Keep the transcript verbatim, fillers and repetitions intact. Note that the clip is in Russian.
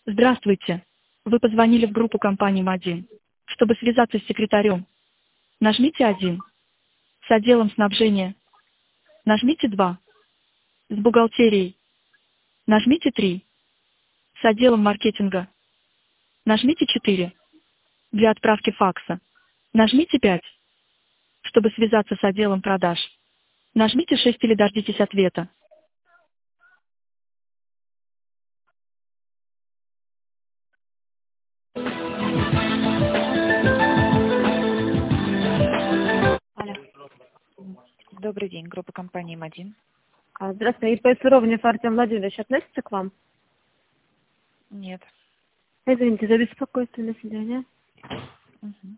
Здравствуйте. Вы позвонили в группу компании эм один. Чтобы связаться с секретарем, нажмите один. С отделом снабжения нажмите два. С бухгалтерией нажмите три. С отделом маркетинга нажмите четыре. Для отправки факса нажмите пять. Чтобы связаться с отделом продаж, нажмите шесть или дождитесь ответа. Алло. Добрый день, группа компании эм один. А, Здравствуйте. ИП Суровнев Артем Владимирович относится к вам? Нет. Извините за беспокойство. До свидания. Мгм.